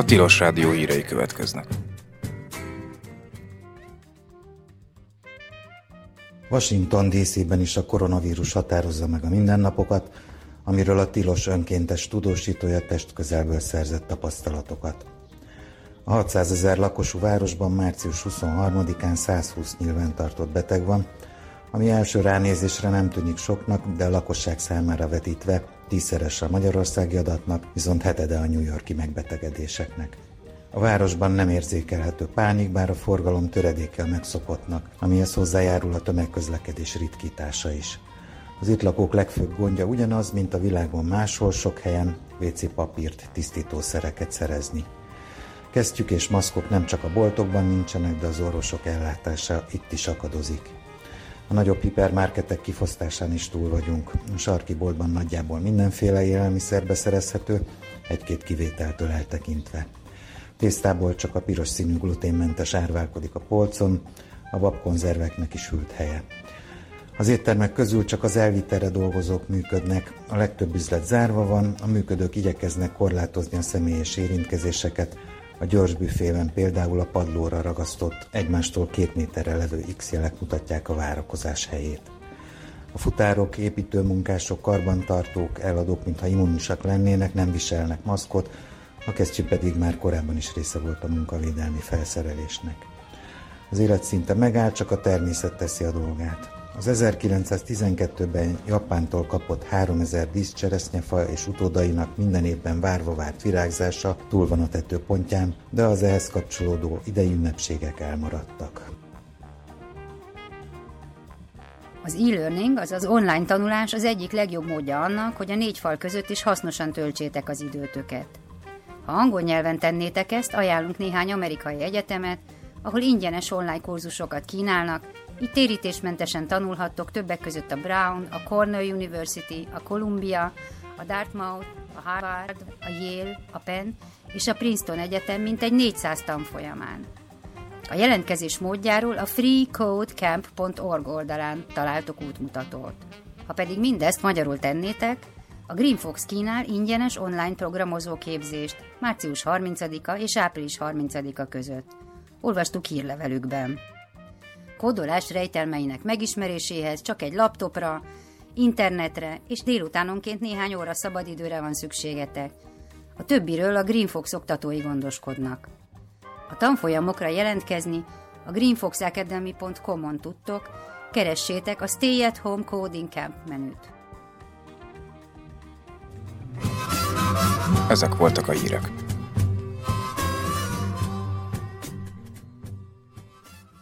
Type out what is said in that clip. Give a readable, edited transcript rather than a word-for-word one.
Tilos Rádió hírei következnek. Washington DC-ben is a koronavírus határozza meg a mindennapokat, amiről a Tilos önkéntes tudósítója testközelből szerzett tapasztalatokat. A 600 000 lakosú városban március 23-án 120 nyilvántartott beteg van, ami első ránézésre nem tűnik soknak, de a lakosság számára vetítve 10-szeres a magyarországi adatnak, viszont hetede a New York-i megbetegedéseknek. A városban nem érzékelhető pánik, bár a forgalom töredékkel megszokottnak, amihez hozzájárul a tömegközlekedés ritkítása is. Az itt lakók legfőbb gondja ugyanaz, mint a világon máshol, sok helyen WC papírt, tisztítószereket szerezni. Kesztyűk és maszkok nem csak a boltokban nincsenek, de az orvosok ellátása itt is akadozik. A nagyobb hipermarketek kifosztásán is túl vagyunk. A sarki boltban nagyjából mindenféle élelmiszer beszerezhető, egy-két kivételtől eltekintve. Tésztából csak a piros színű gluténmentes árválkodik a polcon, a babkonzerveknek is hűlt helye. Az éttermek közül csak az elvitelre dolgozók működnek, a legtöbb üzlet zárva van, a működők igyekeznek korlátozni a személyes érintkezéseket, a gyors büfében például a padlóra ragasztott, egymástól 2 méterre levő X-jelek mutatják a várakozás helyét. A futárok, építőmunkások, karbantartók, eladók, mintha immunisak lennének, nem viselnek maszkot, a kesztyű pedig már korábban is része volt a munkavédelmi felszerelésnek. Az élet szinte megáll, csak a természet teszi a dolgát. Az 1912-ben Japántól kapott 3000 díszcseresznyefa és utódainak minden évben várva várt virágzása túl van a tetőpontján, de az ehhez kapcsolódó idei ünnepségek elmaradtak. Az e-learning, azaz online tanulás az egyik legjobb módja annak, hogy a 4 fal között is hasznosan töltsétek az időtöket. Ha angol nyelven tennétek ezt, ajánlunk néhány amerikai egyetemet, ahol ingyenes online kurzusokat kínálnak, így térítésmentesen tanulhattok többek között a Brown, a Cornell University, a Columbia, a Dartmouth, a Harvard, a Yale, a Penn és a Princeton Egyetem mintegy 400 tanfolyamán. A jelentkezés módjáról a freecodecamp.org oldalán találtok útmutatót. Ha pedig mindezt magyarul tennétek, a Greenfox kínál ingyenes online programozó képzést március 30-a és április 30-a között. Olvastuk hírlevelükben. Kódolás rejtelmeinek megismeréséhez csak egy laptopra, internetre és délutánonként néhány óra szabadidőre van szükségetek. A többiről a Greenfox oktatói gondoskodnak. A tanfolyamokra jelentkezni a greenfoxacademy.com-on tudtok, keressétek a Stay at Home Coding Camp menüt. Ezek voltak a hírek.